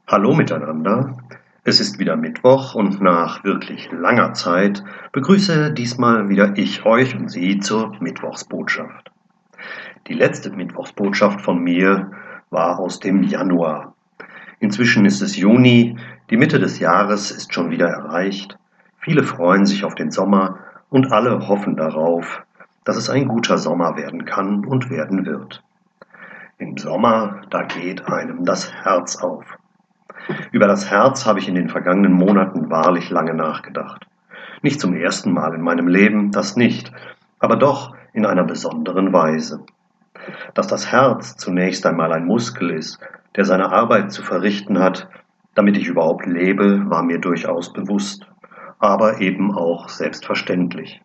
Hallo miteinander. Es ist wieder Mittwoch und nach wirklich langer Zeit begrüße diesmal wieder ich euch und Sie zur Mittwochsbotschaft. Die letzte Mittwochsbotschaft von mir war aus dem Januar. Inzwischen ist es Juni, die Mitte des Jahres ist schon wieder erreicht. Viele freuen sich auf den Sommer und alle hoffen darauf, dass es ein guter Sommer werden kann und werden wird. Im Sommer, da geht einem das Herz auf. Über das Herz habe ich in den vergangenen Monaten wahrlich lange nachgedacht. Nicht zum ersten Mal in meinem Leben, das nicht, aber doch in einer besonderen Weise. Dass das Herz zunächst einmal ein Muskel ist, der seine Arbeit zu verrichten hat, damit ich überhaupt lebe, war mir durchaus bewusst, aber eben auch selbstverständlich.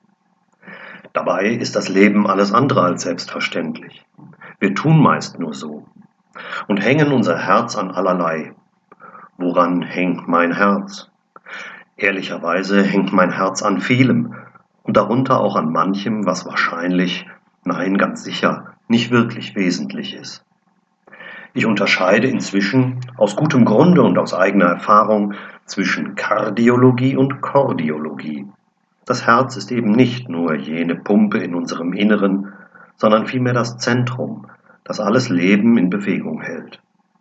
Dabei ist das Leben alles andere als selbstverständlich. Wir tun meist nur so und hängen unser Herz an allerlei. Woran hängt mein Herz? Ehrlicherweise hängt mein Herz an vielem und darunter auch an manchem, was wahrscheinlich, nein, ganz sicher, nicht wirklich wesentlich ist. Ich unterscheide inzwischen aus gutem Grunde und aus eigener Erfahrung zwischen Kardiologie und Kordiologie. Das Herz ist eben nicht nur jene Pumpe in unserem Inneren, sondern vielmehr das Zentrum, das alles Leben in Bewegung hält.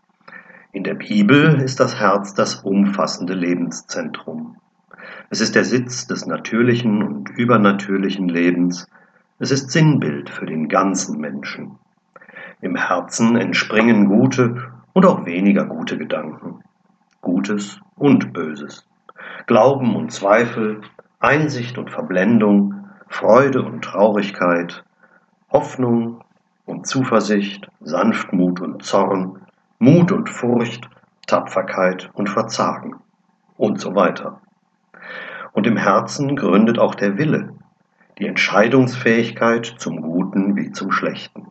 In der Bibel ist das Herz das umfassende Lebenszentrum. Es ist der Sitz des natürlichen und übernatürlichen Lebens. Es ist Sinnbild für den ganzen Menschen. Im Herzen entspringen gute und auch weniger gute Gedanken, Gutes und Böses, Glauben und Zweifel, Einsicht und Verblendung, Freude und Traurigkeit, Hoffnung und Zuversicht, Sanftmut und Zorn, Mut und Furcht, Tapferkeit und Verzagen und so weiter. Und im Herzen gründet auch der Wille, die Entscheidungsfähigkeit zum Guten wie zum Schlechten.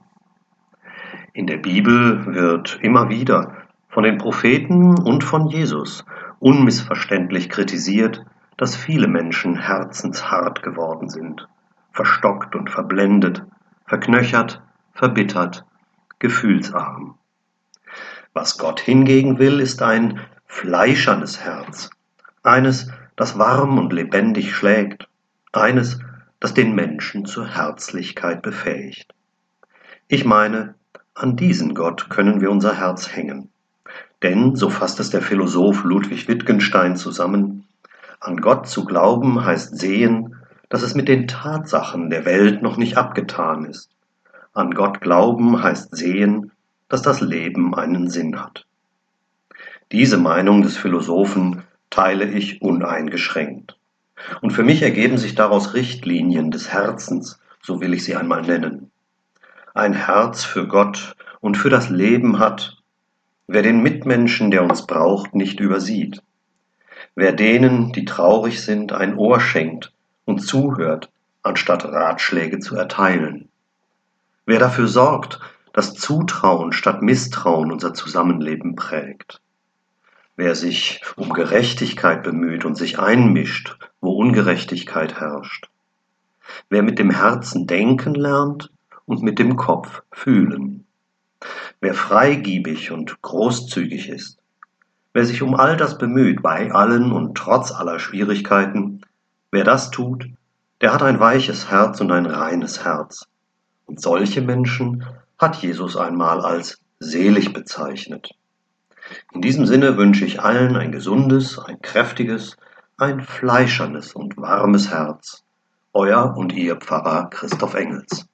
In der Bibel wird immer wieder von den Propheten und von Jesus unmissverständlich kritisiert, dass viele Menschen herzenshart geworden sind, verstockt und verblendet, verknöchert, verbittert, gefühlsarm. Was Gott hingegen will, ist ein fleischernes Herz, eines, das warm und lebendig schlägt, eines, das den Menschen zur Herzlichkeit befähigt. Ich meine, an diesen Gott können wir unser Herz hängen. Denn, so fasst es der Philosoph Ludwig Wittgenstein zusammen, an Gott zu glauben heißt sehen, dass es mit den Tatsachen der Welt noch nicht abgetan ist. An Gott glauben heißt sehen, dass das Leben einen Sinn hat. Diese Meinung des Philosophen teile ich uneingeschränkt. Und für mich ergeben sich daraus Richtlinien des Herzens, so will ich sie einmal nennen. Ein Herz für Gott und für das Leben hat, wer den Mitmenschen, der uns braucht, nicht übersieht. Wer denen, die traurig sind, ein Ohr schenkt und zuhört, anstatt Ratschläge zu erteilen. Wer dafür sorgt, dass Zutrauen statt Misstrauen unser Zusammenleben prägt. Wer sich um Gerechtigkeit bemüht und sich einmischt, wo Ungerechtigkeit herrscht. Wer mit dem Herzen denken lernt und mit dem Kopf fühlen. Wer freigiebig und großzügig ist. Wer sich um all das bemüht, bei allen und trotz aller Schwierigkeiten. Wer das tut, der hat ein weiches Herz und ein reines Herz. Und solche Menschen hat Jesus einmal als selig bezeichnet. In diesem Sinne wünsche ich allen ein gesundes, ein kräftiges, ein fleischernes und warmes Herz. Euer und Ihr Pfarrer Christoph Engels.